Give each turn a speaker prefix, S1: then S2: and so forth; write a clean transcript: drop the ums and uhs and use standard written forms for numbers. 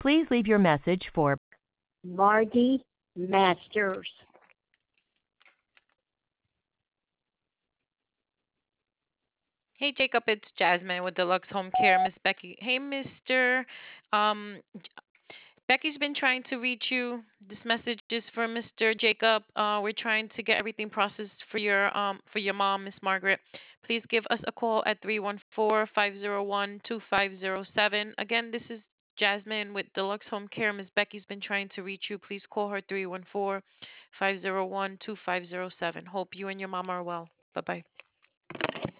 S1: Please leave your message for
S2: Margie Masters.
S3: Hey Jacob, it's Jasmine with Deluxe Home Care, Miss Becky. Hey Mr. Um, Becky's been trying to reach you. This message is for Mr. Jacob. We're trying to get everything processed for your mom, Miss Margaret. Please give us a call at 314-501-2507. Again, this is Jasmine with Deluxe Home Care. Miss Becky's been trying to reach you. Please call her 314-501-2507. Hope you and your mom are well. Bye-bye.